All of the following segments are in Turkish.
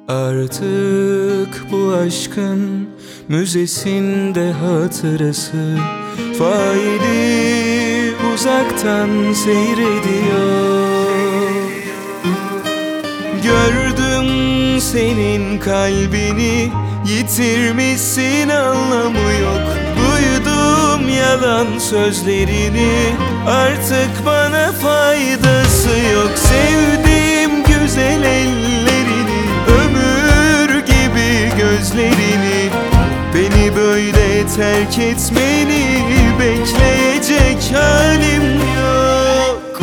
Artık bu aşkın müzesinde hatırası, faili uzaktan seyrediyor. Gördüm senin kalbini, yitirmişsin, anlamı yok. Duydum yalan sözlerini, artık bana faydası yok. Sevdiğim güzel ellerini, ömür gibi gözlerini, beni böyle terk etmeni bekleyecek halim yok.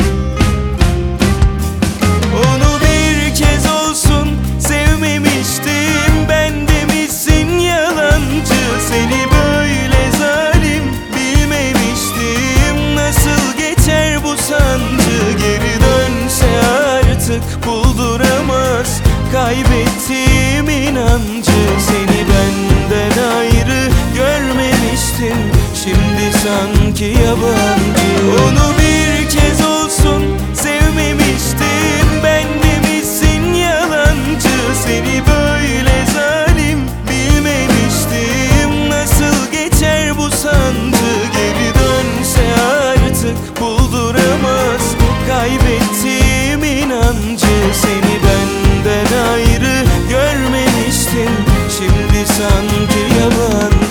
Onu bir kez olsun sevmemiştim, ben demişsin yalancı. Seni böyle zalim bilmemiştim, nasıl geçer bu sancı? Geri dönse artık bulduramaz kaybettiğim inancı. Seni benden ayrı görmemiştim, şimdi sanki yabancı. Onu bir kez olsun sevmemiştim, ben demişsin yalancı. Seni böyle zalim bilmemiştim, nasıl geçer bu sancı? Geri dönse artık bulduramaz kaybettiğim inancı. Seni benden ayrı görmemiştim, şimdi sanki yabancı.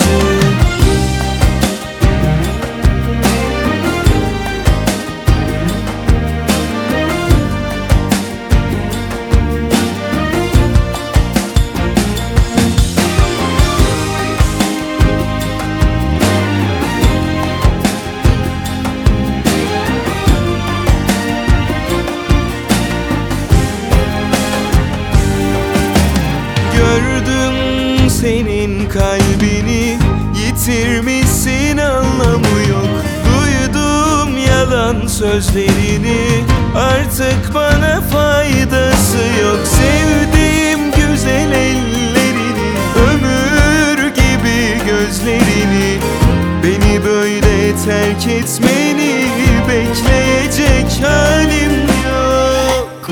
Gördüm senin kalbini, yitirmişsin, anlamı yok. Duydum yalan sözlerini, artık bana faydası yok. Sevdiğim güzel ellerini, ömür gibi gözlerini, beni böyle terk etmeni bekleyecek halim yok.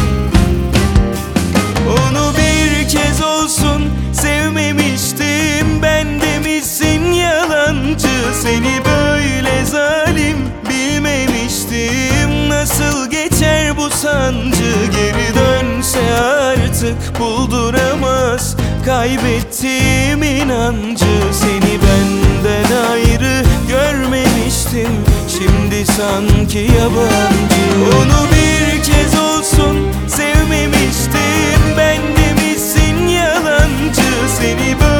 Onu bir kez olsun sevmemiştim, ben demişsin yalancı. Seni böyle zalim bilmemiştim, nasıl geçer bu sancı? Geri dönse artık bulduramaz kaybettiğim inancı. Seni benden ayrı görmemiştim, şimdi sanki yabancı. Onu bir kez olsun sevmemiştim, ben demişsin yalancı. Seni